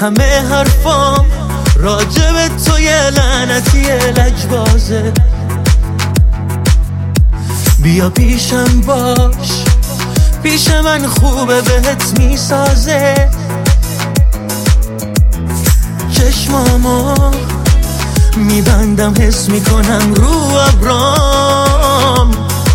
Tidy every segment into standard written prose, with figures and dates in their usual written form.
همه حرفام راجب تو یه لعنتی لجبازه. بیا پیشم باش، پیش من خوبه بهت میسازه. چشمامو میبندم حس میکنم رو ابرام،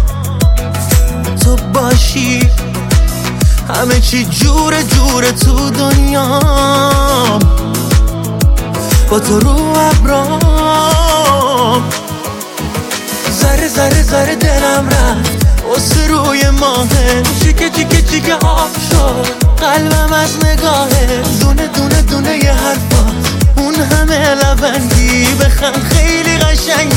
تو باشی همه چی جوره جوره تو دنیام، با تو رو ابرام. ذره ذره ذره دلم رفت واسه روی ماهه، چیکه چیکه چیکه آب شد قلبم از نگاهه. دونه دونه دونه یه حرفات اون همه لبندی، بخند خیلی قشنگ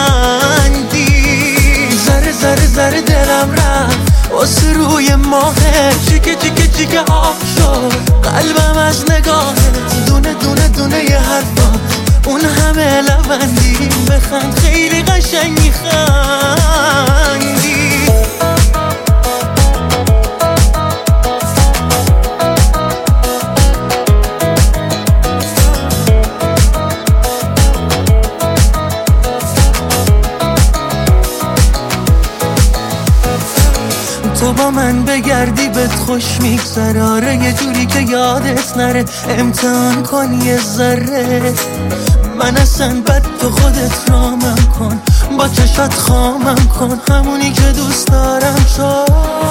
میخندی. ذره ذره ذره دلم رفت واسه روی ماهه، چیکه چیکه چیکه آب شد قلبم از نگاهت. دونه دونه دونه یه حرفات اون همه لبندی، بخند خیلی قشنگ میخندی. تو با من بگردی بهت خوش میگذره، آره یه جوری که یادت نره. امتحان کن یه ذره من اصلا بد، تو خودت رامم کن، با چشات خامم کن، همونی که دوست دارم تو.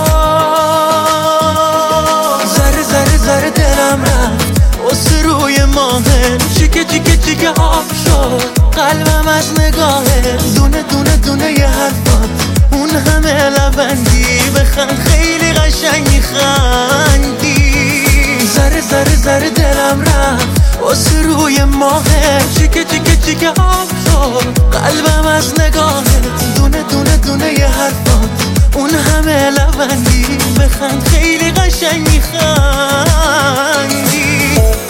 ذره ذره ذره دلم رفت واسه روی ماهه، چیکه چیکه چیکه آب شد قلبم از نگاهه. دونه دونه دونه یه حرفات اون همه لبندی، بخند خیلی قشنگ میخندی. ذره ذره ذره دلم رفت واسه روی ماهه، چیکه چیکه چیکه آب شد قلبم از نگاهت. دونه دونه دونه یه حرفات اون همه لبندی، بخند خیلی قشنگ میخندی.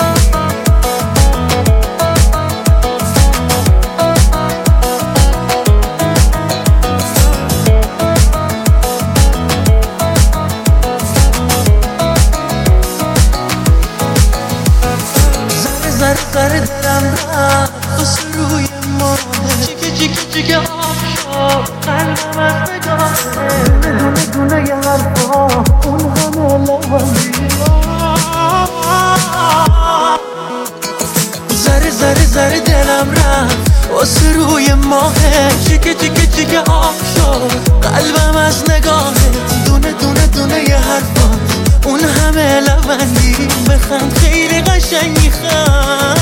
ذره دلم رفت واسه روی ماهه، چیکه چیکه چیکه آب شد قلبم از نگاهه. دونه دونه یه حرفا اون همه لبندی. ذره ذره ذره دلم رفت واسه روی ماهه، چیکه چیکه چیکه آب شد قلبم از نگاهت. دونه دونه دونه یه حرفا اون همه لبندی، بخند خیلی قشنگ میخند.